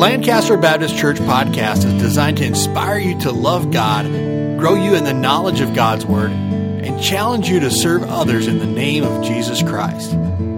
Lancaster Baptist Church podcast is designed to inspire you to love God, grow you in the knowledge of God's Word, and challenge you to serve others in the name of Jesus Christ.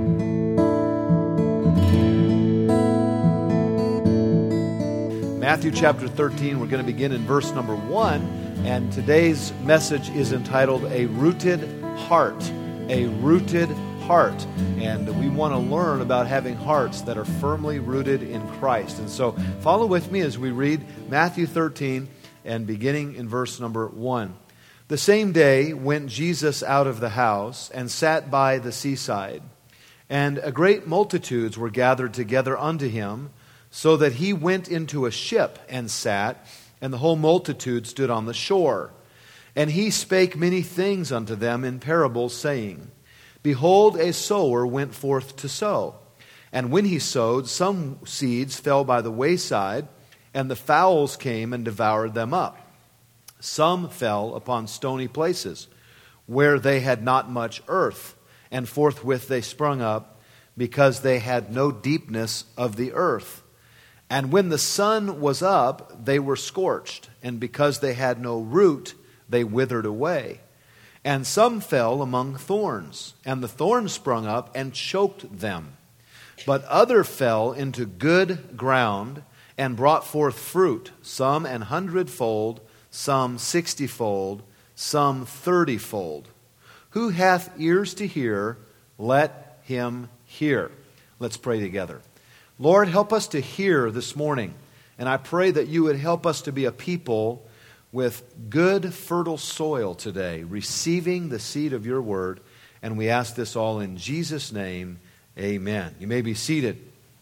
Matthew chapter 13, we're going to begin in verse number 1, and today's message is entitled, A Rooted Heart. A Rooted Heart. And we want to learn about having hearts that are firmly rooted in Christ. And so follow with me as we read Matthew 13 and beginning in verse number 1. The same day went Jesus out of the house and sat by the seaside. And a great multitudes were gathered together unto him, so that he went into a ship and sat, and the whole multitude stood on the shore. And he spake many things unto them in parables, saying, Behold, a sower went forth to sow. And when he sowed, some seeds fell by the wayside, and the fowls came and devoured them up. Some fell upon stony places, where they had not much earth, and forthwith they sprung up, because they had no deepness of the earth. And when the sun was up, they were scorched, and because they had no root, they withered away. And some fell among thorns, and the thorns sprung up and choked them. But other fell into good ground, and brought forth fruit, some 100-fold, some 60-fold, some 30-fold. Who hath ears to hear, let him hear. Let's pray together. Lord, help us to hear this morning, and I pray that you would help us to be a people with good, fertile soil today, receiving the seed of your word. And we ask this all in Jesus' name, amen. You may be seated.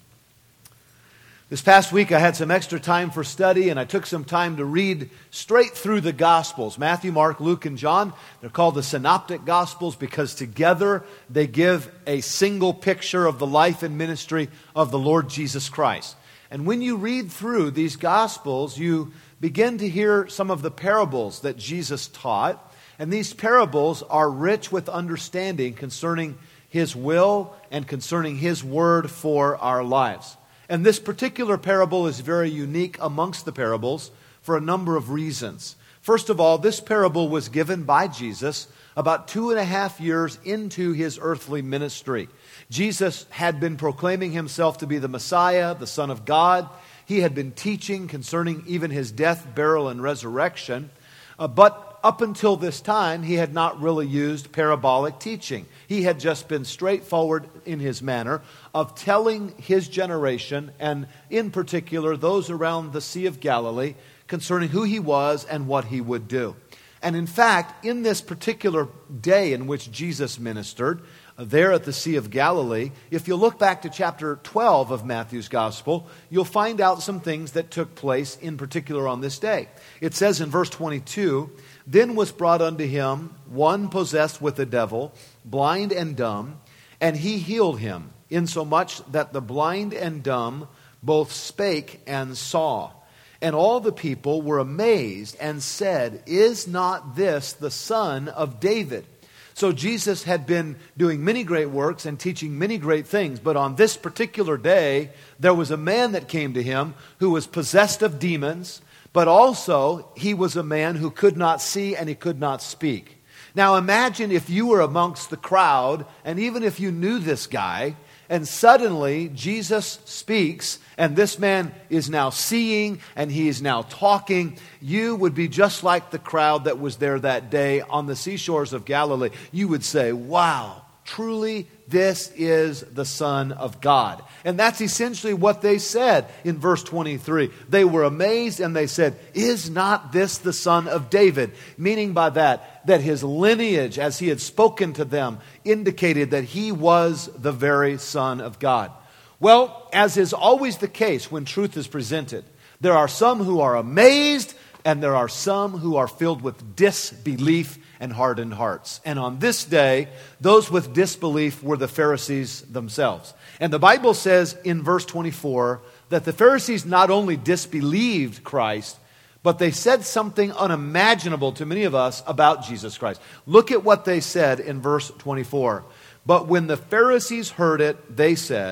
This past week I had some extra time for study, and I took some time to read straight through the Gospels. Matthew, Mark, Luke, and John. They're called the Synoptic Gospels because together they give a single picture of the life and ministry of the Lord Jesus Christ. And when you read through these Gospels, you begin to hear some of the parables that Jesus taught. And these parables are rich with understanding concerning His will and concerning His word for our lives. And this particular parable is very unique amongst the parables for a number of reasons. First of all, this parable was given by Jesus about 2.5 years into His earthly ministry. Jesus had been proclaiming Himself to be the Messiah, the Son of God. He had been teaching concerning even His death, burial, and resurrection. But up until this time, He had not really used parabolic teaching. He had just been straightforward in His manner of telling His generation, and in particular those around the Sea of Galilee, concerning who He was and what He would do. And in fact, in this particular day in which Jesus ministered, there at the Sea of Galilee, if you look back to chapter 12 of Matthew's Gospel, you'll find out some things that took place in particular on this day. It says in verse 22, Then was brought unto him one possessed with a devil, blind and dumb, and he healed him, insomuch that the blind and dumb both spake and saw. And all the people were amazed and said, Is not this the Son of David? So Jesus had been doing many great works and teaching many great things. But on this particular day, there was a man that came to him who was possessed of demons, but also he was a man who could not see and he could not speak. Now imagine if you were amongst the crowd, and even if you knew this guy, and suddenly Jesus speaks, and this man is now seeing, and he is now talking. You would be just like the crowd that was there that day on the seashores of Galilee. You would say, wow, truly this is the Son of God. And that's essentially what they said in verse 23. They were amazed and they said, Is not this the Son of David? Meaning by that his lineage, as he had spoken to them, indicated that he was the very Son of God. Well, as is always the case when truth is presented, there are some who are amazed and there are some who are filled with disbelief and hardened hearts. And on this day, those with disbelief were the Pharisees themselves. And the Bible says in verse 24 that the Pharisees not only disbelieved Christ, but they said something unimaginable to many of us about Jesus Christ. Look at what they said in verse 24. But when the Pharisees heard it, they said,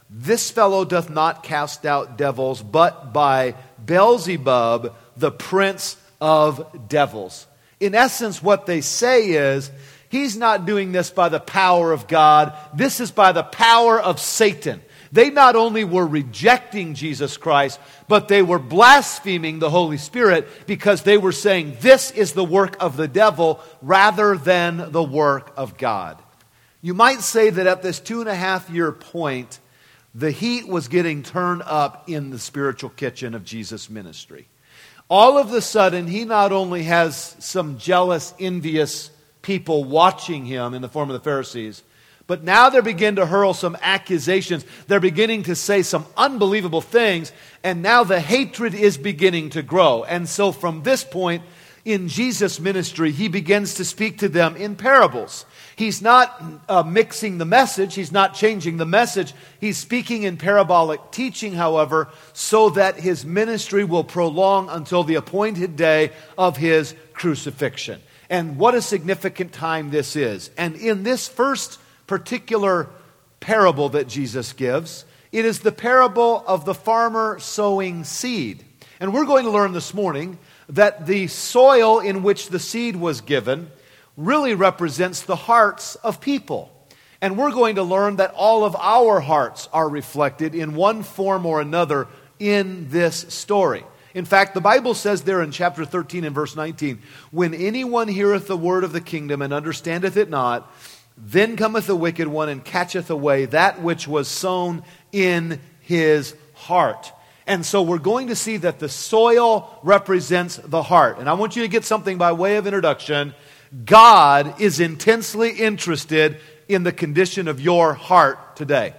This fellow doth not cast out devils, but by Beelzebub, the prince of devils. In essence, what they say is, he's not doing this by the power of God. This is by the power of Satan. They not only were rejecting Jesus Christ, but they were blaspheming the Holy Spirit because they were saying this is the work of the devil rather than the work of God. You might say that at this 2.5-year point, the heat was getting turned up in the spiritual kitchen of Jesus' ministry. All of a sudden, he not only has some jealous, envious people watching him in the form of the Pharisees, but now they begin to hurl some accusations. They're beginning to say some unbelievable things, and now the hatred is beginning to grow. And so from this point in Jesus' ministry, he begins to speak to them in parables. He's not mixing the message. He's not changing the message. He's speaking in parabolic teaching, however, so that his ministry will prolong until the appointed day of his crucifixion. And what a significant time this is. And in this first particular parable that Jesus gives, it is the parable of the farmer sowing seed. And we're going to learn this morning that the soil in which the seed was given really represents the hearts of people. And we're going to learn that all of our hearts are reflected in one form or another in this story. In fact, the Bible says there in chapter 13 and verse 19, when anyone heareth the word of the kingdom and understandeth it not, then cometh the wicked one and catcheth away that which was sown in his heart. And so we're going to see that the soil represents the heart. And I want you to get something by way of introduction. God is intensely interested in the condition of your heart today.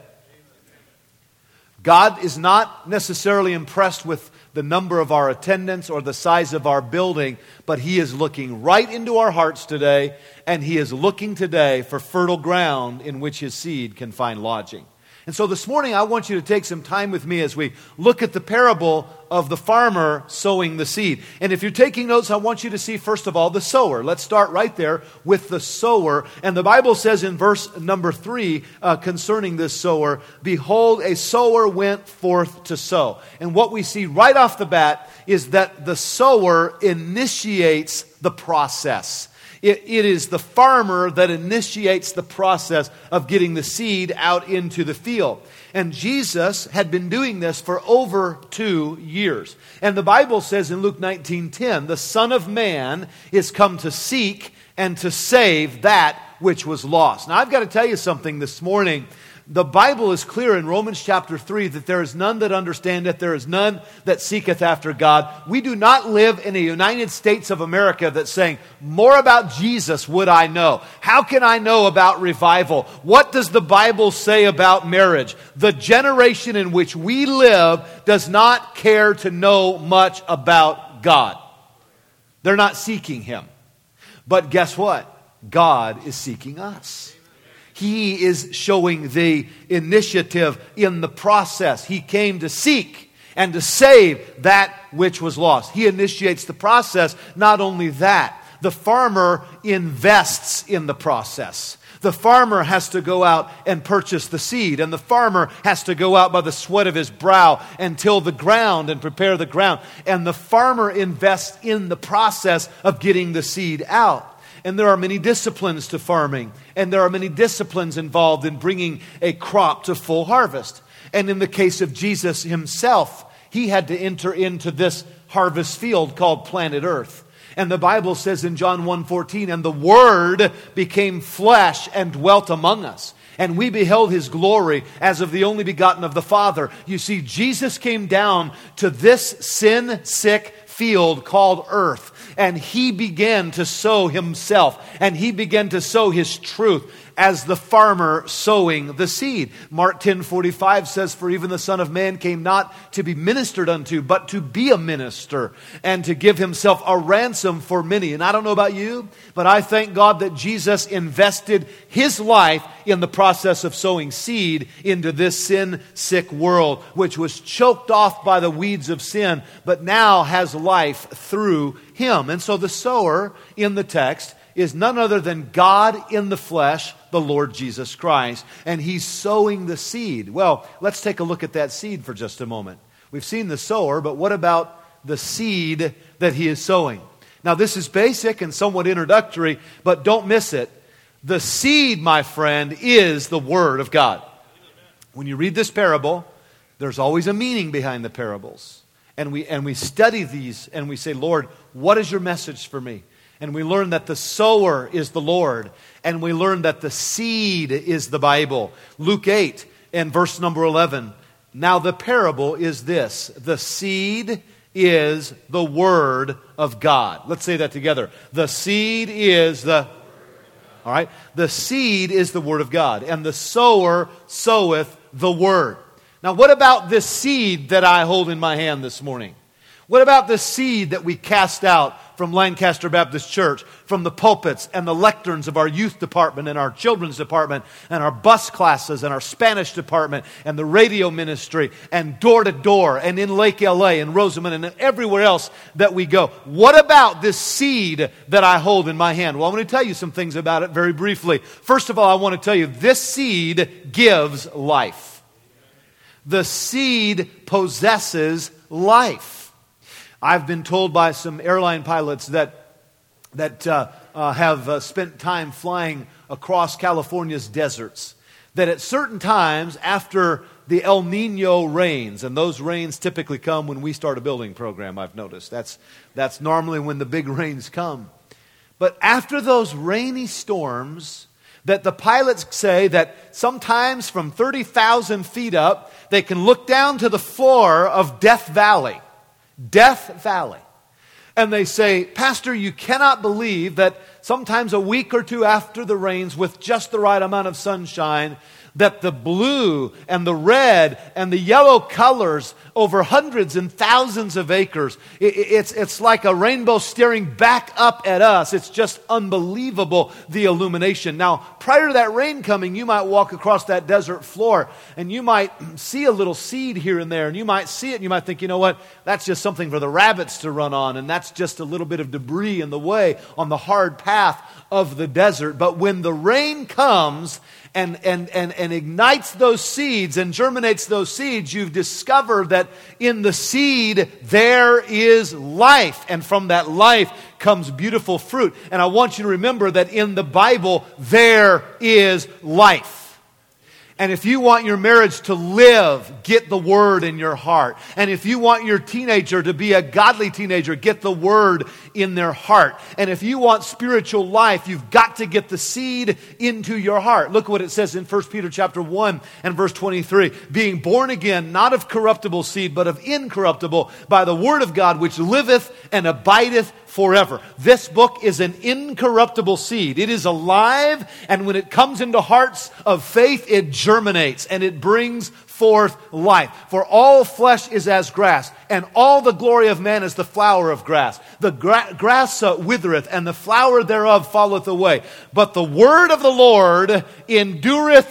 God is not necessarily impressed with the number of our attendance or the size of our building, but He is looking right into our hearts today, and He is looking today for fertile ground in which His seed can find lodging. And so this morning I want you to take some time with me as we look at the parable of the farmer sowing the seed. And if you're taking notes, I want you to see first of all the sower. Let's start right there with the sower. And the Bible says in verse number 3 concerning this sower, behold, a sower went forth to sow. And what we see right off the bat is that the sower initiates the process. It is the farmer that initiates the process of getting the seed out into the field. And Jesus had been doing this for over 2 years. And the Bible says in Luke 19:10, the Son of Man is come to seek and to save that which was lost. Now I've got to tell you something this morning. The Bible is clear in Romans chapter 3 that there is none that understandeth, there is none that seeketh after God. We do not live in a United States of America that's saying, more about Jesus would I know. How can I know about revival? What does the Bible say about marriage? The generation in which we live does not care to know much about God. They're not seeking Him. But guess what? God is seeking us. He is showing the initiative in the process. He came to seek and to save that which was lost. He initiates the process. Not only that, the farmer invests in the process. The farmer has to go out and purchase the seed, and the farmer has to go out by the sweat of his brow and till the ground and prepare the ground. And the farmer invests in the process of getting the seed out. And there are many disciplines to farming, and there are many disciplines involved in bringing a crop to full harvest. And in the case of Jesus Himself, He had to enter into this harvest field called planet Earth. And the Bible says in John 1:14, and the Word became flesh and dwelt among us. And we beheld His glory as of the only begotten of the Father. You see, Jesus came down to this sin-sick field called earth. And He began to sow Himself. And He began to sow His truth as the farmer sowing the seed. Mark 10:45 says, for even the Son of Man came not to be ministered unto, but to be a minister, and to give Himself a ransom for many. And I don't know about you, but I thank God that Jesus invested His life in the process of sowing seed into this sin-sick world, which was choked off by the weeds of sin, but now has life through Him. And so the sower in the text is none other than God in the flesh, the Lord Jesus Christ, and He's sowing the seed. Well, let's take a look at that seed for just a moment. We've seen the sower, but what about the seed that He is sowing? Now, this is basic and somewhat introductory, but don't miss it. The seed, my friend, is the Word of God. When you read this parable, there's always a meaning behind the parables. And we study these and we say, Lord, what is your message for me? And we learn that the sower is the Lord. And we learn that the seed is the Bible. Luke 8 and verse number 11. Now the parable is this. The seed is the Word of God. Let's say that together. The seed is the... All right? The seed is the Word of God. And the sower soweth the Word. Now, what about this seed that I hold in my hand this morning? What about the seed that we cast out from Lancaster Baptist Church, from the pulpits and the lecterns of our youth department and our children's department and our bus classes and our Spanish department and the radio ministry and door to door and in Lake LA and Rosamond and everywhere else that we go? What about this seed that I hold in my hand? Well, I'm going to tell you some things about it very briefly. First of all, I want to tell you this seed gives life. The seed possesses life. I've been told by some airline pilots that have spent time flying across California's deserts, that at certain times after the El Nino rains, and those rains typically come when we start a building program, I've noticed. That's normally when the big rains come. But after those rainy storms, that the pilots say that sometimes from 30,000 feet up, they can look down to the floor of Death Valley. Death Valley. And they say, Pastor, you cannot believe that sometimes a week or two after the rains, with just the right amount of sunshine, that the blue and the red and the yellow colors over hundreds and thousands of acres, it's like a rainbow staring back up at us. It's just unbelievable, the illumination. Now, prior to that rain coming, you might walk across that desert floor and you might see a little seed here and there, and you might see it and you might think, you know what, that's just something for the rabbits to run on, and that's just a little bit of debris in the way on the hard path of the desert. But when the rain comes and ignites those seeds and germinates those seeds, you've discovered that in the seed there is life. And from that life comes beautiful fruit. And I want you to remember that in the Bible there is life. And if you want your marriage to live, get the Word in your heart. And if you want your teenager to be a godly teenager, get the Word in their heart. And if you want spiritual life, you've got to get the seed into your heart. Look what it says in 1 Peter chapter 1 and verse 23. Being born again, not of corruptible seed, but of incorruptible, by the Word of God, which liveth and abideth forever. This book is an incorruptible seed. It is alive, and when it comes into hearts of faith, it germinates and it brings forth life. For all flesh is as grass, and all the glory of man is the flower of grass. The grass withereth, and the flower thereof falleth away. But the word of the Lord endureth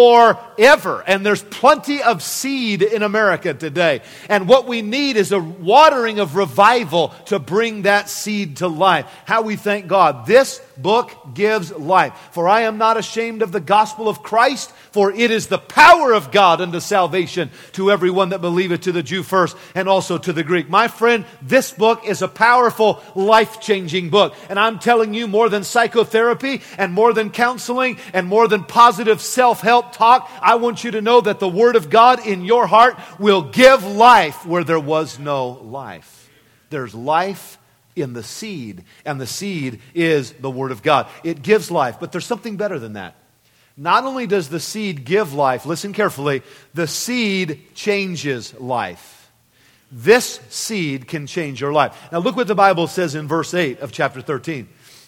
forever. And there's plenty of seed in America today. And what we need is a watering of revival to bring that seed to life. How we thank God. This book gives life. For I am not ashamed of the gospel of Christ, for it is the power of God unto salvation to everyone that believeth, to the Jew first and also to the Greek. My friend, this book is a powerful, life-changing book. And I'm telling you, more than psychotherapy and more than counseling and more than positive self-help talk, I want you to know that the Word of God in your heart will give life where there was no life. There's life in the seed, and the seed is the Word of God. It gives life, but there's something better than that. Not only does the seed give life, listen carefully, the seed changes life. This seed can change your life. Now look what the Bible says in verse 8 of chapter 13.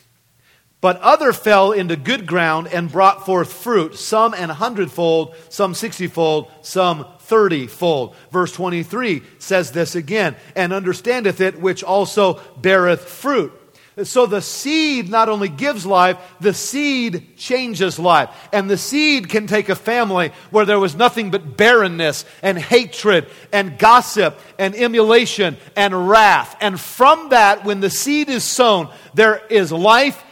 But other fell into good ground and brought forth fruit, some an 100-fold, some 60-fold, some 30-fold. Verse 23 says this again, and understandeth it which also beareth fruit. So the seed not only gives life, the seed changes life. And the seed can take a family where there was nothing but barrenness and hatred and gossip and emulation and wrath. And from that, when the seed is sown, there is life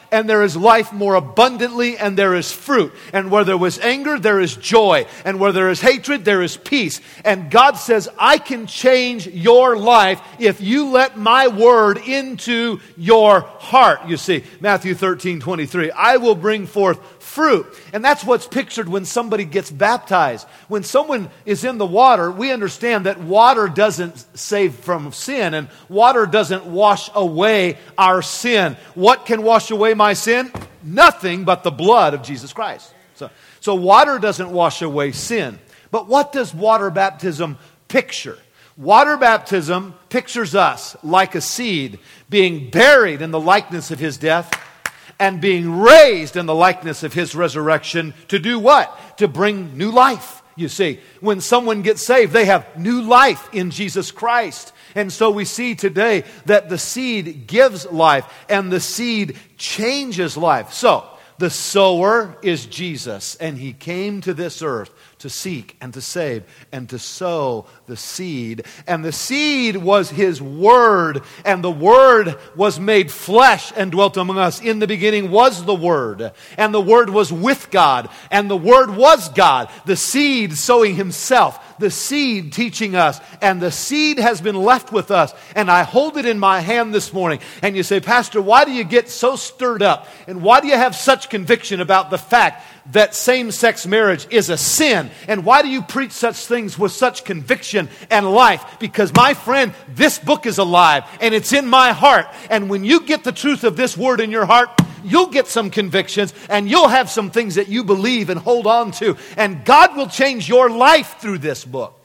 and there is life more abundantly, and there is fruit. And where there was anger, there is joy. And where there is hatred, there is peace. And God says, I can change your life if you let my word into your heart. You see, Matthew 13:23, I will bring forth fruit. And that's what's pictured when somebody gets baptized. When someone is in the water, we understand that water doesn't save from sin, and water doesn't wash away our sin. What can wash away my sin? Nothing but the blood of Jesus Christ. So water doesn't wash away sin. But what does water baptism picture? Water baptism pictures us like a seed being buried in the likeness of His death and being raised in the likeness of His resurrection to do what? To bring new life. You see, when someone gets saved, they have new life in Jesus Christ. And so we see today that the seed gives life and the seed changes life. So, the sower is Jesus, and He came to this earth to seek and to save and to sow the seed. And the seed was His Word, and the Word was made flesh and dwelt among us. In the beginning was the Word, and the Word was with God, and the Word was God. The seed sowing Himself, the seed teaching us, and the seed has been left with us. And I hold it in my hand this morning. And you say, Pastor, why do you get so stirred up? And why do you have such conviction about the fact that same-sex marriage is a sin? And why do you preach such things with such conviction and life? Because, my friend, this book is alive, and it's in my heart. And when you get the truth of this word in your heart, you'll get some convictions, and you'll have some things that you believe and hold on to. And God will change your life through this book.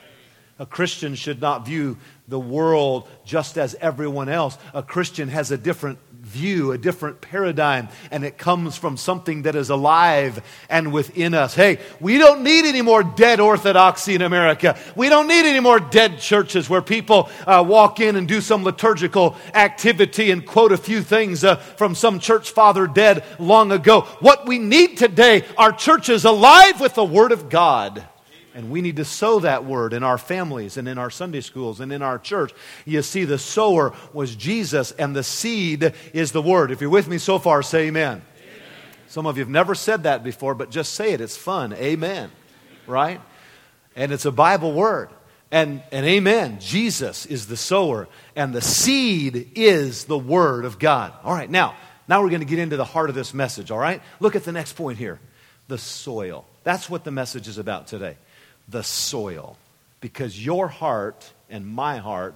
A Christian should not view the world just as everyone else. A Christian has a different view, a different paradigm, and it comes from something that is alive and within us. Hey, we don't need any more dead orthodoxy in America. We don't need any more dead churches where people walk in and do some liturgical activity and quote a few things from some church father dead long ago. What we need today are churches alive with the Word of God. And we need to sow that word in our families and in our Sunday schools and in our church. You see, the sower was Jesus, and the seed is the word. If you're with me so far, say amen. Amen. Some of you have never said that before, but just say it. It's fun. Amen. Right? And it's a Bible word. And amen. Jesus is the sower, and the seed is the word of God. All right, now we're going to get into the heart of this message, all right? Look at the next point here. The soil. That's what the message is about today. The soil, because your heart and my heart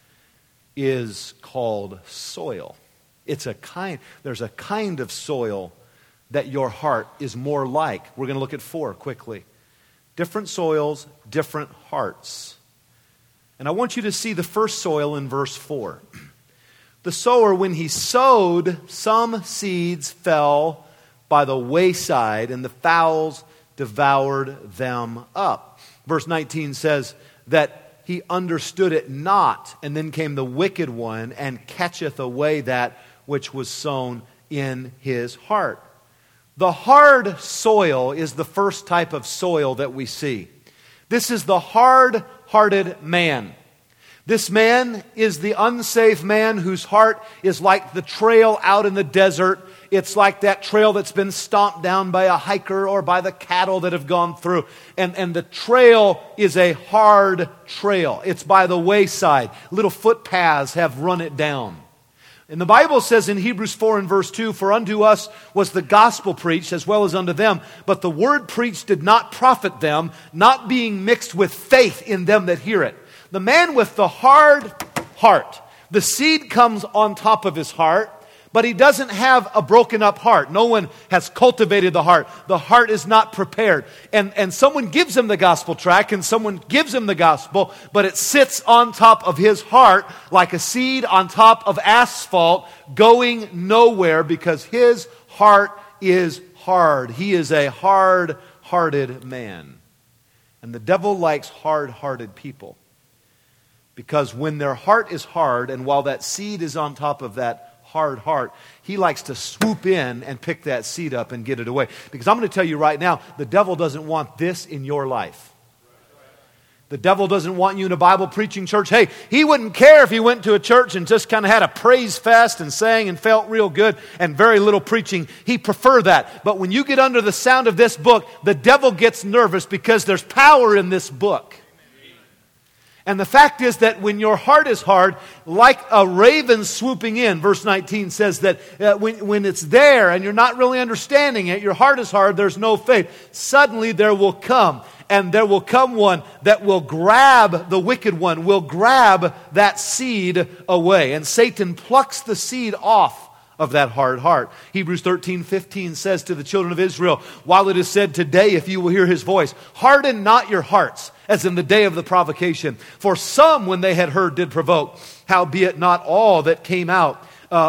is called soil. There's a kind of soil that your heart is more like. We're going to look at 4 quickly. Different soils, different hearts. And I want you to see the first soil in verse 4. The sower, when he sowed, some seeds fell by the wayside, and the fowls devoured them up. Verse 19 says that he understood it not, and then came the wicked one and catcheth away that which was sown in his heart. The hard soil is the first type of soil that we see. This is the hard-hearted man. This man is the unsaved man whose heart is like the trail out in the desert. It's like that trail that's been stomped down by a hiker or by the cattle that have gone through. And the trail is a hard trail. It's by the wayside. Little footpaths have run it down. And the Bible says in Hebrews 4 and verse 2, For unto us was the gospel preached as well as unto them, but the word preached did not profit them, not being mixed with faith in them that hear it. The man with the hard heart, the seed comes on top of his heart, but he doesn't have a broken up heart. No one has cultivated the heart. The heart is not prepared. And someone gives him the gospel tract and someone gives him the gospel, but it sits on top of his heart like a seed on top of asphalt going nowhere because his heart is hard. He is a hard-hearted man. And the devil likes hard-hearted people because when their heart is hard and while that seed is on top of that hard heart, he likes to swoop in and pick that seed up and get it away. Because I'm going to tell you right now, the devil doesn't want this in your life. The devil doesn't want you in a Bible preaching church. Hey, he wouldn't care if you went to a church and just kind of had a praise fest and sang and felt real good and very little preaching. He'd prefer that. But when you get under the sound of this book, the devil gets nervous because there's power in this book. And the fact is that when your heart is hard, like a raven swooping in, verse 19 says that when it's there and you're not really understanding it, your heart is hard, there's no faith. Suddenly there will come, and there will come one that will grab the wicked one, will grab that seed away. And Satan plucks the seed off of that hard heart. Hebrews 13:15 says to the children of Israel, while it is said today, if you will hear his voice, harden not your hearts, as in the day of the provocation. For some, when they had heard, did provoke, howbeit not all that came out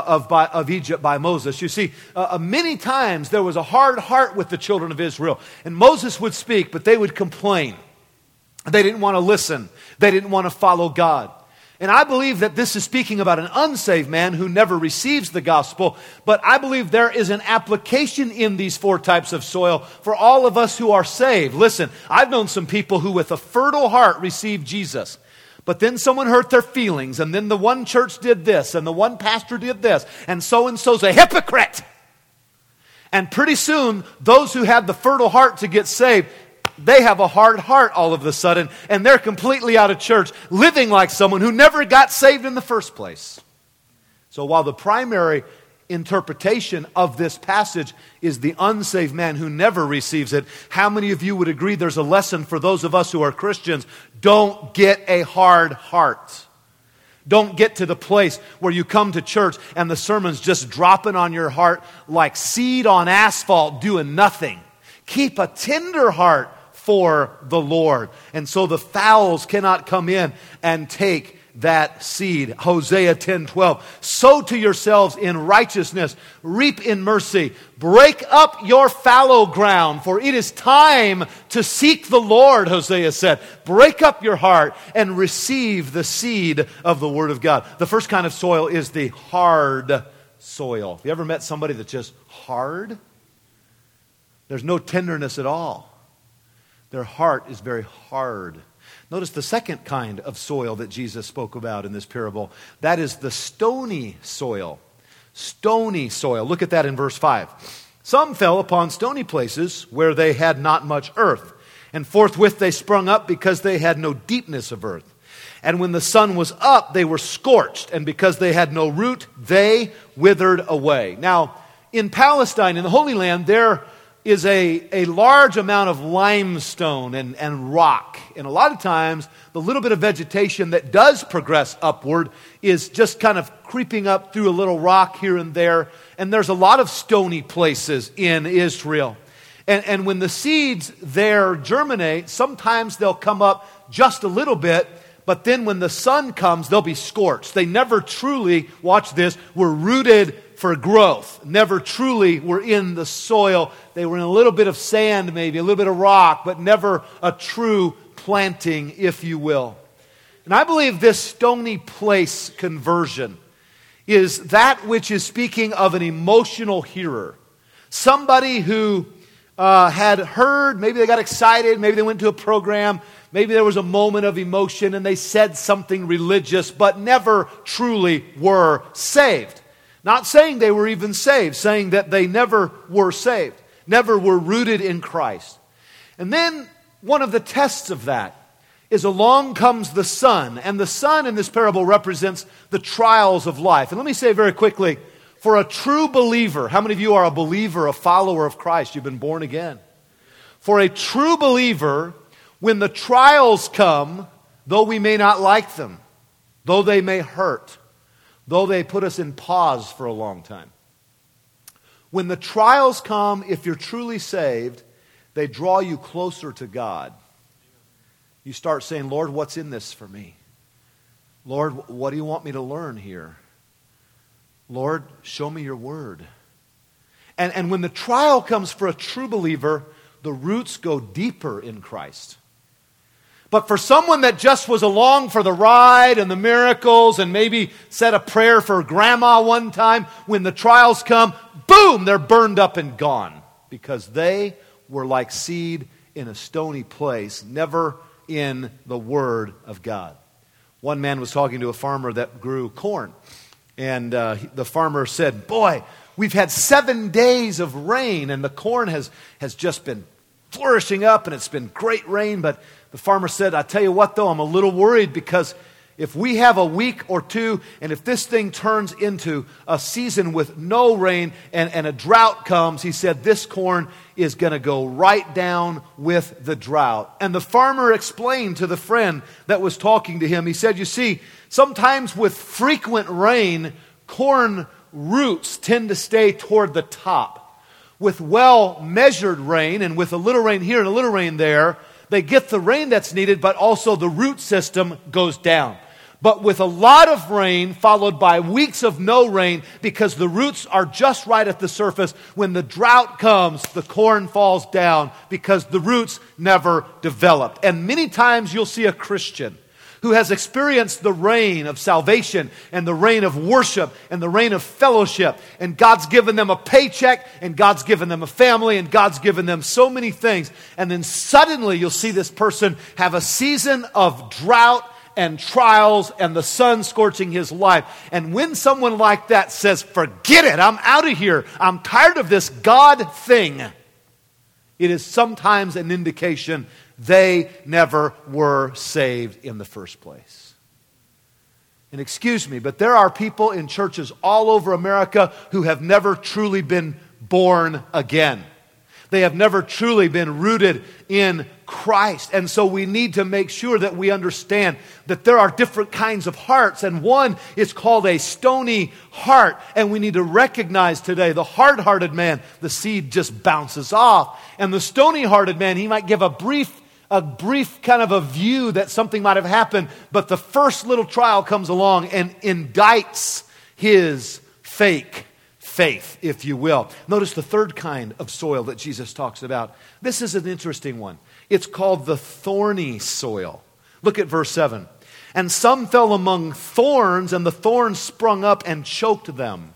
of Egypt by Moses. You see, many times there was a hard heart with the children of Israel. And Moses would speak, but they would complain. They didn't want to listen. They didn't want to follow God. And I believe that this is speaking about an unsaved man who never receives the gospel. But I believe there is an application in these four types of soil for all of us who are saved. Listen, I've known some people who with a fertile heart received Jesus. But then someone hurt their feelings, and then the one church did this, and the one pastor did this, and so-and-so's a hypocrite. And pretty soon, those who had the fertile heart to get saved, they have a hard heart all of a sudden, and they're completely out of church, living like someone who never got saved in the first place. So while the primary interpretation of this passage is the unsaved man who never receives it, how many of you would agree there's a lesson for those of us who are Christians? Don't get a hard heart. Don't get to the place where you come to church and the sermon's just dropping on your heart like seed on asphalt doing nothing. Keep a tender heart for the Lord. And so the fowls cannot come in and take that seed. Hosea 10:12. Sow to yourselves in righteousness, reap in mercy, break up your fallow ground, for it is time to seek the Lord, Hosea said. Break up your heart and receive the seed of the Word of God. The first kind of soil is the hard soil. Have you ever met somebody that's just hard? There's no tenderness at all. Their heart is very hard. Notice the second kind of soil that Jesus spoke about in this parable. That is the stony soil. Stony soil. Look at that in verse 5. Some fell upon stony places where they had not much earth, and forthwith they sprung up because they had no deepness of earth. And when the sun was up, they were scorched, and because they had no root, they withered away. Now, in Palestine, in the Holy Land, there is a large amount of limestone and rock. And a lot of times, the little bit of vegetation that does progress upward is just kind of creeping up through a little rock here and there. And there's a lot of stony places in Israel. And when the seeds there germinate, sometimes they'll come up just a little bit, but then when the sun comes, they'll be scorched. They never truly, watch this, were rooted for growth. Never truly were in the soil. They were in a little bit of sand maybe, a little bit of rock, but never a true planting, if you will. And I believe this stony place conversion is that which is speaking of an emotional hearer. Somebody who had heard, maybe they got excited, maybe they went to a program, maybe there was a moment of emotion and they said something religious, but never truly were saved. Not saying they were even saved, saying that they never were saved, never were rooted in Christ. And then one of the tests of that is along comes the sun. And the sun in this parable represents the trials of life. And let me say very quickly, for a true believer, how many of you are a believer, a follower of Christ? You've been born again. For a true believer, when the trials come, though we may not like them, though they may hurt, though they put us in pause for a long time. When the trials come, if you're truly saved, they draw you closer to God. You start saying, Lord, what's in this for me? Lord, what do you want me to learn here? Lord, show me your word. And when the trial comes for a true believer, the roots go deeper in Christ. But for someone that just was along for the ride and the miracles and maybe said a prayer for grandma one time, when the trials come, boom, they're burned up and gone. Because they were like seed in a stony place, never in the Word of God. One man was talking to a farmer that grew corn. And the farmer said, boy, we've had 7 days of rain, and the corn has just been flourishing up, and it's been great rain. But the farmer said, I tell you what, though, I'm a little worried because if we have a week or two, and if this thing turns into a season with no rain and a drought comes, he said, this corn is going to go right down with the drought. And the farmer explained to the friend that was talking to him, he said, you see, sometimes with frequent rain, corn roots tend to stay toward the top. With well-measured rain, and with a little rain here and a little rain there, they get the rain that's needed, but also the root system goes down. But with a lot of rain, followed by weeks of no rain, because the roots are just right at the surface, when the drought comes, the corn falls down because the roots never developed. And many times you'll see a Christian who has experienced the rain of salvation and the rain of worship and the rain of fellowship. And God's given them a paycheck, and God's given them a family, and God's given them so many things. And then suddenly you'll see this person have a season of drought and trials and the sun scorching his life. And when someone like that says, forget it, I'm out of here, I'm tired of this God thing, it is sometimes an indication they never were saved in the first place. And excuse me, but there are people in churches all over America who have never truly been born again. They have never truly been rooted in Christ. And so we need to make sure that we understand that there are different kinds of hearts. And one is called a stony heart. And we need to recognize today the hard-hearted man, the seed just bounces off. And the stony-hearted man, he might give a brief kind of a view that something might have happened. But the first little trial comes along and indicts his fake faith, if you will. Notice the third kind of soil that Jesus talks about. This is an interesting one. It's called the thorny soil. Look at verse 7. And some fell among thorns, and the thorns sprung up and choked them.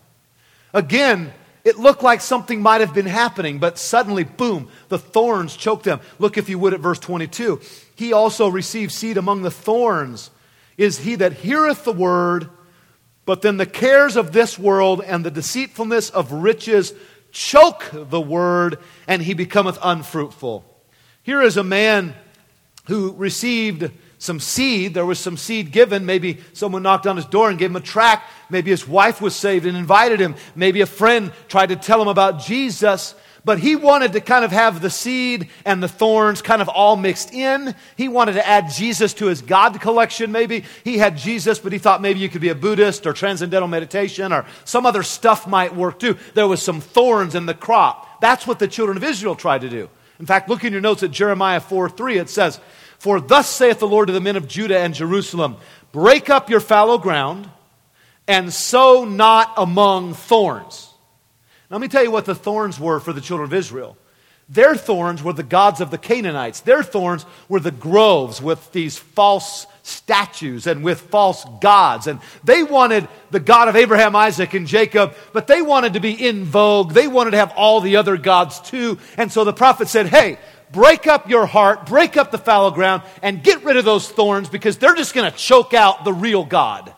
Again, it looked like something might have been happening, but suddenly, boom, the thorns choked them. Look, if you would, at verse 22. He also received seed among the thorns. Is he that heareth the word, but then the cares of this world and the deceitfulness of riches choke the word, and he becometh unfruitful. Here is a man who received some seed. There was some seed given. Maybe someone knocked on his door and gave him a tract. Maybe his wife was saved and invited him. Maybe a friend tried to tell him about Jesus. But he wanted to kind of have the seed and the thorns kind of all mixed in. He wanted to add Jesus to his God collection maybe. He had Jesus, but he thought maybe you could be a Buddhist or transcendental meditation or some other stuff might work too. There was some thorns in the crop. That's what the children of Israel tried to do. In fact, look in your notes at Jeremiah 4:3. It says, for thus saith the Lord to the men of Judah and Jerusalem, break up your fallow ground and sow not among thorns. Now, let me tell you what the thorns were for the children of Israel. Their thorns were the gods of the Canaanites. Their thorns were the groves with these false statues and with false gods. And they wanted the God of Abraham, Isaac, and Jacob, but they wanted to be in vogue. They wanted to have all the other gods too. And so the prophet said, hey, break up your heart, break up the fallow ground, and get rid of those thorns because they're just going to choke out the real God.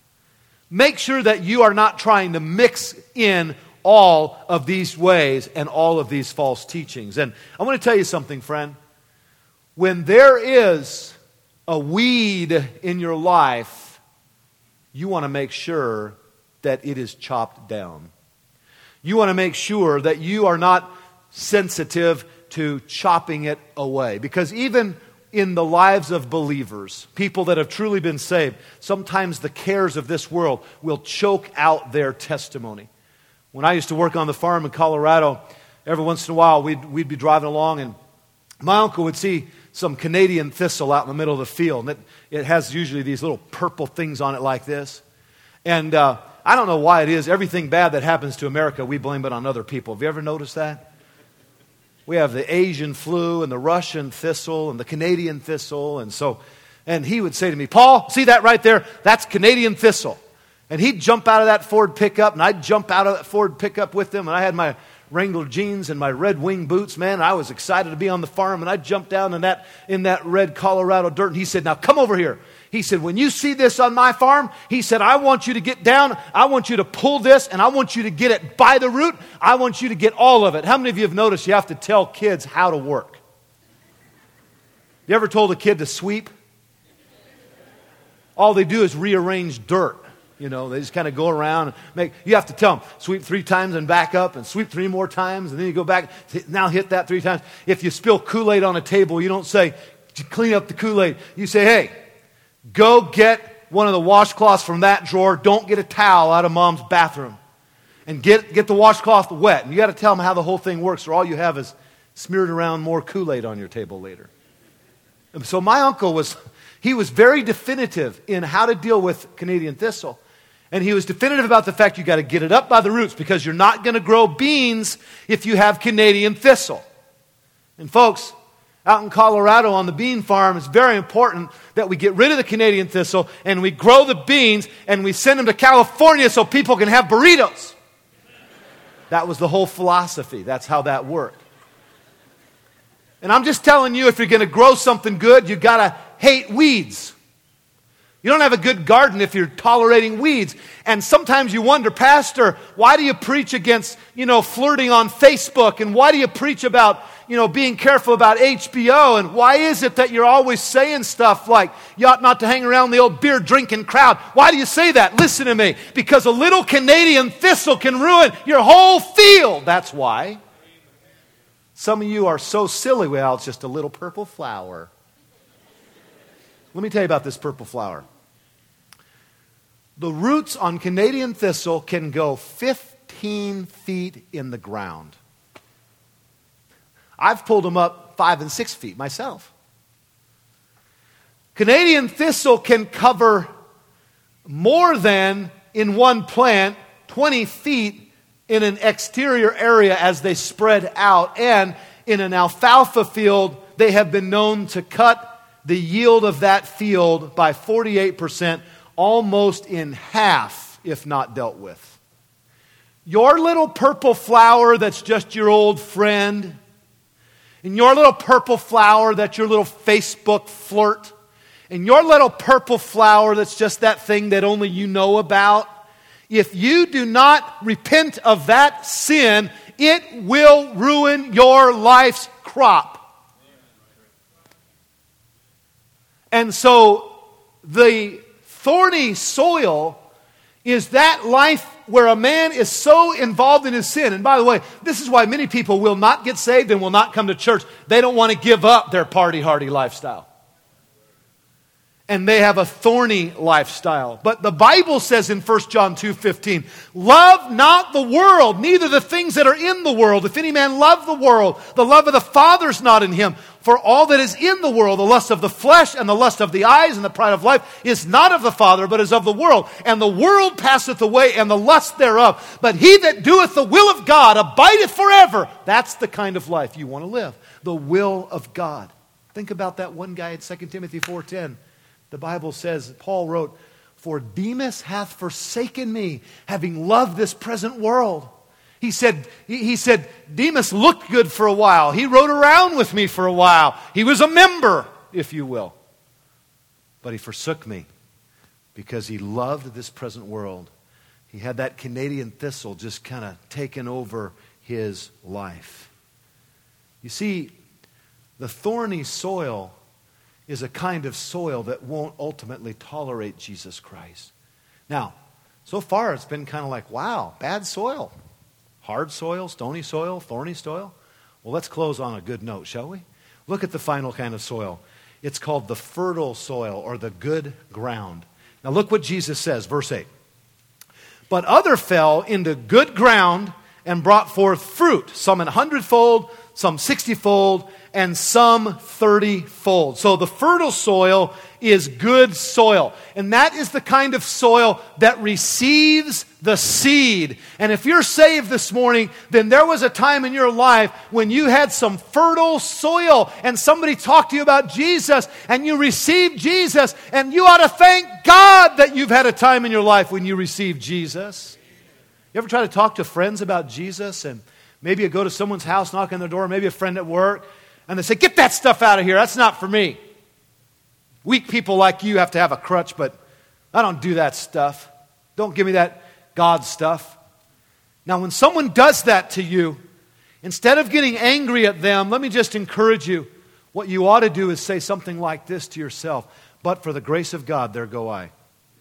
Make sure that you are not trying to mix in all of these ways and all of these false teachings. And I want to tell you something, friend. When there is a weed in your life, you want to make sure that it is chopped down. You want to make sure that you are not sensitive to chopping it away. Because even in the lives of believers, people that have truly been saved, sometimes the cares of this world will choke out their testimony. When I used to work on the farm in Colorado, every once in a while we'd be driving along and my uncle would see some Canadian thistle out in the middle of the field. And it has usually these little purple things on it like this. And I don't know why it is. Everything bad that happens to America, we blame it on other people. Have you ever noticed that? We have the Asian flu and the Russian thistle and the Canadian thistle. And he would say to me, Paul, see that right there? That's Canadian thistle. And he'd jump out of that Ford pickup, and I'd jump out of that Ford pickup with him. And I had my Wrangler jeans and my Red Wing boots, man. I was excited to be on the farm, and I jumped down in that red Colorado dirt. And he said, now come over here. He said, when you see this on my farm, he said, I want you to get down. I want you to pull this, and I want you to get it by the root. I want you to get all of it. How many of you have noticed you have to tell kids how to work? You ever told a kid to sweep? All they do is rearrange dirt. You know, they just kind of go around and you have to tell them, sweep 3 times and back up, and sweep 3 more times, and then you go back, now hit that 3 times. If you spill Kool-Aid on a table, you don't say, clean up the Kool-Aid. You say, hey, go get one of the washcloths from that drawer. Don't get a towel out of mom's bathroom. And get the washcloth wet. And you got to tell them how the whole thing works, or all you have is smeared around more Kool-Aid on your table later. And so my uncle was very definitive in how to deal with Canadian thistle. And he was definitive about the fact you got to get it up by the roots, because you're not going to grow beans if you have Canadian thistle. And folks, out in Colorado on the bean farm, it's very important that we get rid of the Canadian thistle and we grow the beans and we send them to California so people can have burritos. That was the whole philosophy. That's how that worked. And I'm just telling you, if you're going to grow something good, you got to hate weeds. You don't have a good garden if you're tolerating weeds. And sometimes you wonder, Pastor, why do you preach against, flirting on Facebook? And why do you preach about, being careful about HBO? And why is it that you're always saying stuff like, you ought not to hang around the old beer drinking crowd? Why do you say that? Listen to me. Because a little Canadian thistle can ruin your whole field. That's why. Some of you are so silly. Well, it's just a little purple flower. Let me tell you about this purple flower. The roots on Canadian thistle can go 15 feet in the ground. I've pulled them up 5 and 6 feet myself. Canadian thistle can cover more than, in one plant, 20 feet in an exterior area as they spread out. And in an alfalfa field, they have been known to cut the yield of that field by 48%, almost in half, if not dealt with. Your little purple flower that's just your old friend, and your little purple flower that's your little Facebook flirt, and your little purple flower that's just that thing that only you know about, if you do not repent of that sin, it will ruin your life's crop. And so the thorny soil is that life where a man is so involved in his sin. And by the way, this is why many people will not get saved and will not come to church. They don't want to give up their party-hardy lifestyle. And they have a thorny lifestyle. But the Bible says in 1 John 2:15, love not the world, neither the things that are in the world. If any man love the world, the love of the Father is not in him. For all that is in the world, the lust of the flesh and the lust of the eyes and the pride of life, is not of the Father, but is of the world. And the world passeth away, and the lust thereof. But he that doeth the will of God abideth forever. That's the kind of life you want to live. The will of God. Think about that one guy in 2 Timothy 4:10. The Bible says, Paul wrote, for Demas hath forsaken me, having loved this present world. He said, Demas looked good for a while. He rode around with me for a while. He was a member, if you will. But he forsook me because he loved this present world. He had that Canadian thistle just kind of taken over his life. You see, the thorny soil is a kind of soil that won't ultimately tolerate Jesus Christ. Now, so far it's been kind of like, wow, bad soil. Hard soil, stony soil, thorny soil. Well, let's close on a good note, shall we? Look at the final kind of soil. It's called the fertile soil or the good ground. Now look what Jesus says, verse 8. But other fell into good ground and brought forth fruit, some 100-fold, some 60-fold, and some 30-fold. So the fertile soil is good soil. And that is the kind of soil that receives the seed. And if you're saved this morning, then there was a time in your life when you had some fertile soil and somebody talked to you about Jesus and you received Jesus, and you ought to thank God that you've had a time in your life when you received Jesus. You ever try to talk to friends about Jesus and Maybe you go to someone's house, knock on their door, maybe a friend at work, and they say, get that stuff out of here. That's not for me. Weak people like you have to have a crutch, but I don't do that stuff. Don't give me that God stuff. Now, when someone does that to you, instead of getting angry at them, let me just encourage you. What you ought to do is say something like this to yourself. But for the grace of God, there go I.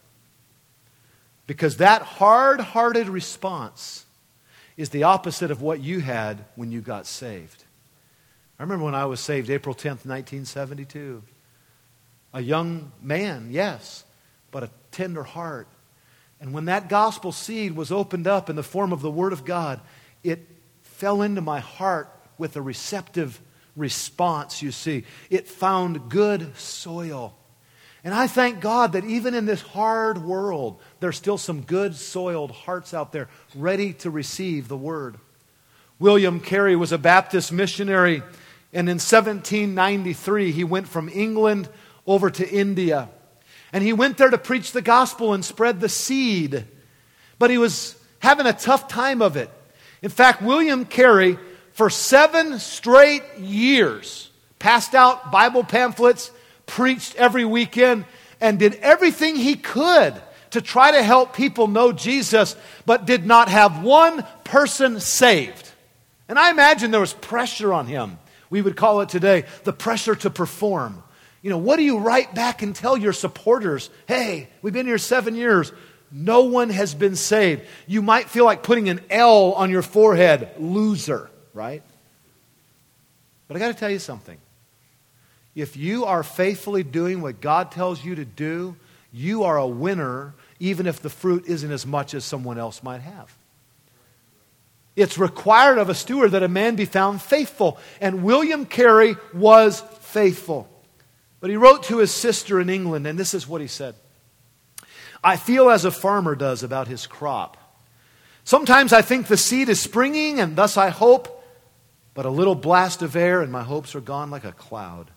Because that hard-hearted response is the opposite of what you had when you got saved. I remember when I was saved, April 10th, 1972. A young man, yes, but a tender heart. And when that gospel seed was opened up in the form of the Word of God, it fell into my heart with a receptive response, you see. It found good soil. And I thank God that even in this hard world, there's still some good soiled hearts out there ready to receive the Word. William Carey was a Baptist missionary, and in 1793 he went from England over to India. And he went there to preach the gospel and spread the seed. But he was having a tough time of it. In fact, William Carey, for 7 straight years, passed out Bible pamphlets, preached every weekend, and did everything he could to try to help people know Jesus, but did not have one person saved. And I imagine there was pressure on him. We would call it today the pressure to perform. You know, what do you write back and tell your supporters? Hey, we've been here 7 years. No one has been saved. You might feel like putting an L on your forehead. Loser, right? But I got to tell you something. If you are faithfully doing what God tells you to do, you are a winner, even if the fruit isn't as much as someone else might have. It's required of a steward that a man be found faithful. And William Carey was faithful. But he wrote to his sister in England, and this is what he said. I feel as a farmer does about his crop. Sometimes I think the seed is springing, and thus I hope, but a little blast of air and my hopes are gone like a cloud.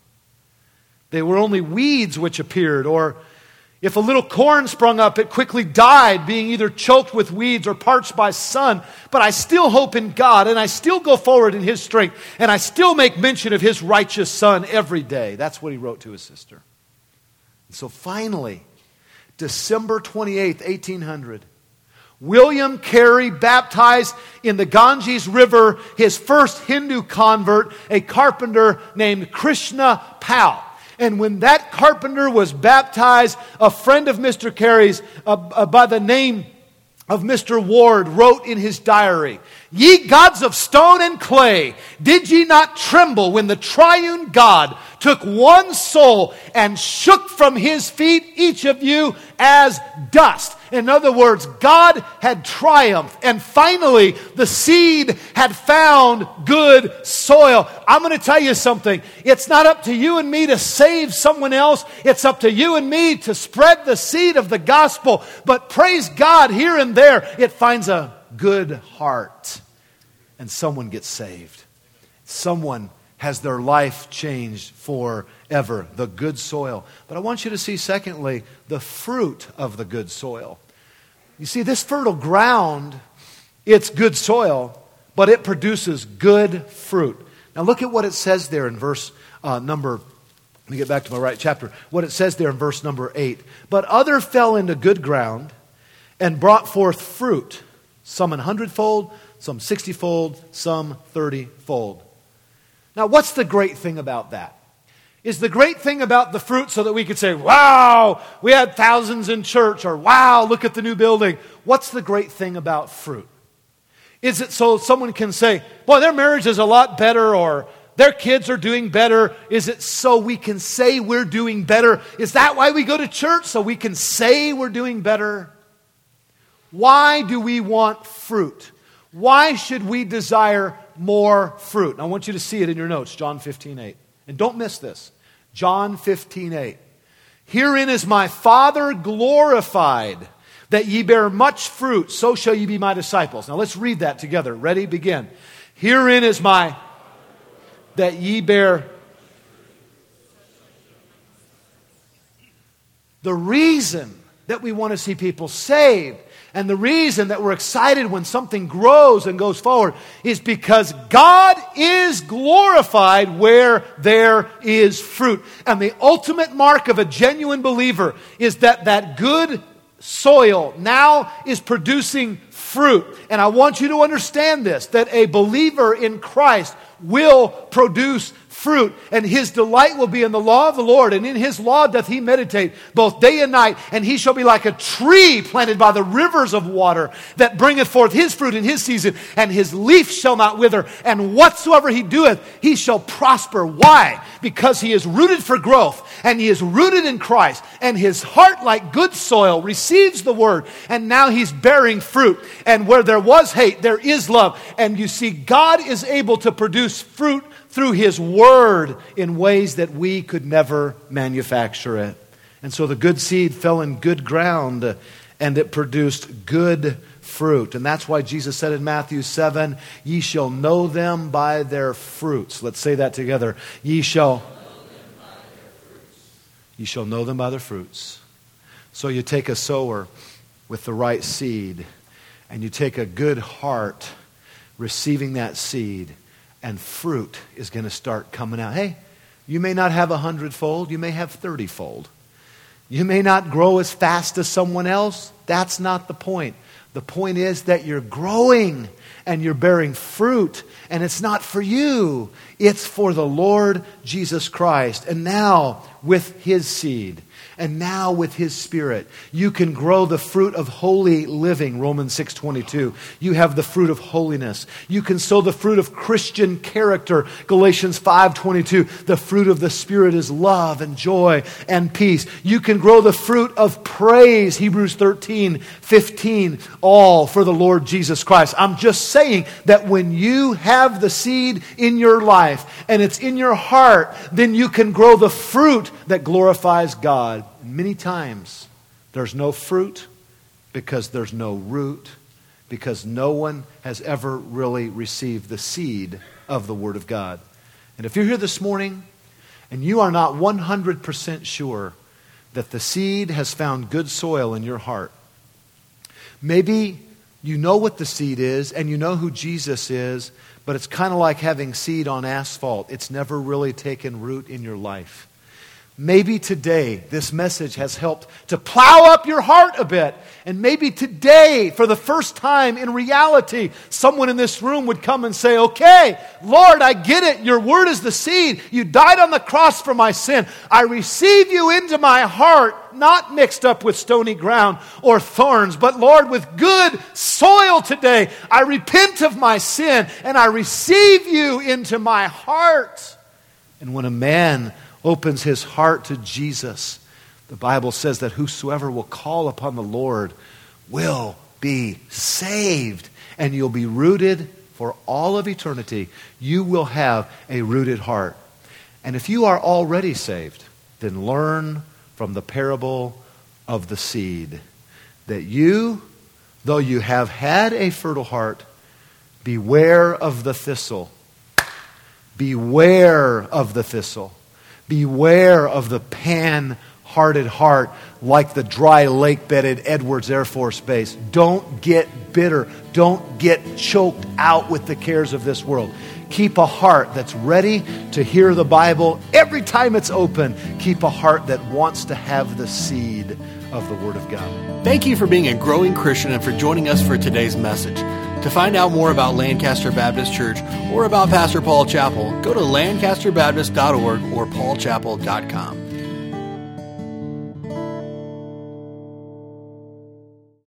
They were only weeds which appeared, or if a little corn sprung up, it quickly died, being either choked with weeds or parched by sun. But I still hope in God, and I still go forward in His strength, and I still make mention of His righteous Son every day. That's what he wrote to his sister. And so finally, December 28th, 1800, William Carey baptized in the Ganges River his first Hindu convert, a carpenter named Krishna Pal. And when that carpenter was baptized, a friend of Mr. Carey's by the name of Mr. Ward wrote in his diary, "Ye gods of stone and clay, did ye not tremble when the triune God took one soul and shook from His feet each of you as dust?" In other words, God had triumphed, and finally the seed had found good soil. I'm going to tell you something. It's not up to you and me to save someone else. It's up to you and me to spread the seed of the gospel. But praise God, here and there, it finds a good heart, and someone gets saved. Someone has their life changed forever. The good soil. But I want you to see, secondly, the fruit of the good soil. You see, this fertile ground, it's good soil, but it produces good fruit. Now look at what it says there in verse number, let me get back to my right chapter. What it says there in verse number 8. But other fell into good ground and brought forth fruit, some 100-fold, some 60-fold, some 30-fold. Now what's the great thing about that? Is the great thing about the fruit so that we could say, wow, we had thousands in church, or wow, look at the new building. What's the great thing about fruit? Is it so someone can say, boy, their marriage is a lot better, or their kids are doing better? Is it so we can say we're doing better? Is that why we go to church? So we can say we're doing better? Why do we want fruit? Why should we desire more fruit? I want you to see it in your notes, John 15:8. And don't miss this. John 15:8. Herein is my Father glorified, that ye bear much fruit, so shall ye be my disciples. Now let's read that together. Ready? Begin. Herein is my, that ye bear. The reason that we want to see people saved. And the reason that we're excited when something grows and goes forward is because God is glorified where there is fruit. And the ultimate mark of a genuine believer is that that good soil now is producing fruit. And I want you to understand this, that a believer in Christ will produce fruit, and his delight will be in the law of the Lord, and in his law doth he meditate both day and night, and he shall be like a tree planted by the rivers of water that bringeth forth his fruit in his season, and his leaf shall not wither, and whatsoever he doeth, he shall prosper. Why? Because he is rooted for growth, and he is rooted in Christ, and his heart, like good soil, receives the word, and now he's bearing fruit. And where there was hate, there is love. And you see, God is able to produce fruit through his word in ways that we could never manufacture it. And so the good seed fell in good ground, and it produced good fruit. And that's why Jesus said in Matthew 7, ye shall know them by their fruits. Let's say that together. Ye shall know them by their fruits. So you take a sower with the right seed, and you take a good heart receiving that seed, and fruit is going to start coming out. Hey, you may not have 100-fold, you may have 30-fold. You may not grow as fast as someone else. That's not the point. The point is that you're growing and you're bearing fruit, and it's not for you. It's for the Lord Jesus Christ. And now, with his seed, and now with his Spirit, you can grow the fruit of holy living, Romans 6:22. You have the fruit of holiness. You can sow the fruit of Christian character, Galatians 5:22. The fruit of the Spirit is love and joy and peace. You can grow the fruit of praise, Hebrews 13:15, all for the Lord Jesus Christ. I'm just saying that when you have the seed in your life and it's in your heart, then you can grow the fruit that glorifies God. Many times there's no fruit because there's no root, because no one has ever really received the seed of the Word of God. And if you're here this morning and you are not 100% sure that the seed has found good soil in your heart, maybe you know what the seed is and you know who Jesus is, but it's kind of like having seed on asphalt. It's never really taken root in your life. Maybe today this message has helped to plow up your heart a bit. And maybe today, for the first time in reality, someone in this room would come and say, okay, Lord, I get it. Your word is the seed. You died on the cross for my sin. I receive you into my heart, not mixed up with stony ground or thorns, but Lord, with good soil today. I repent of my sin and I receive you into my heart. And when a man opens his heart to Jesus, the Bible says that whosoever will call upon the Lord will be saved. And you'll be rooted for all of eternity. You will have a rooted heart. And if you are already saved, then learn from the parable of the seed that you, though you have had a fertile heart, beware of the thistle. Beware of the thistle. Beware of the pan-hearted heart like the dry lake-bedded Edwards Air Force Base. Don't get bitter. Don't get choked out with the cares of this world. Keep a heart that's ready to hear the Bible every time it's open. Keep a heart that wants to have the seed of the Word of God. Thank you for being a growing Christian and for joining us for today's message. To find out more about Lancaster Baptist Church or about Pastor Paul Chappell, go to lancasterbaptist.org or paulchappell.com.